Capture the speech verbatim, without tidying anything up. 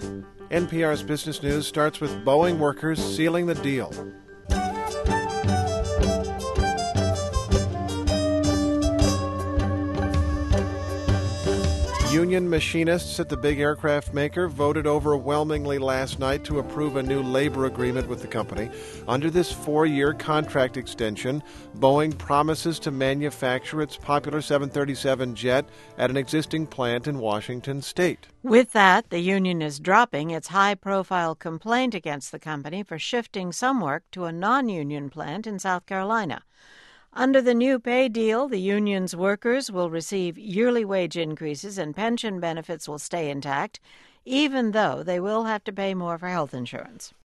N P R's Business News starts with Boeing workers sealing the deal. Union machinists at the big aircraft maker voted overwhelmingly last night to approve a new labor agreement with the company. Under this four-year contract extension, Boeing promises to manufacture its popular seven thirty-seven jet at an existing plant in Washington state. With that, the union is dropping its high-profile complaint against the company for shifting some work to a non-union plant in South Carolina. Under the new pay deal, the union's workers will receive yearly wage increases and pension benefits will stay intact, even though they will have to pay more for health insurance.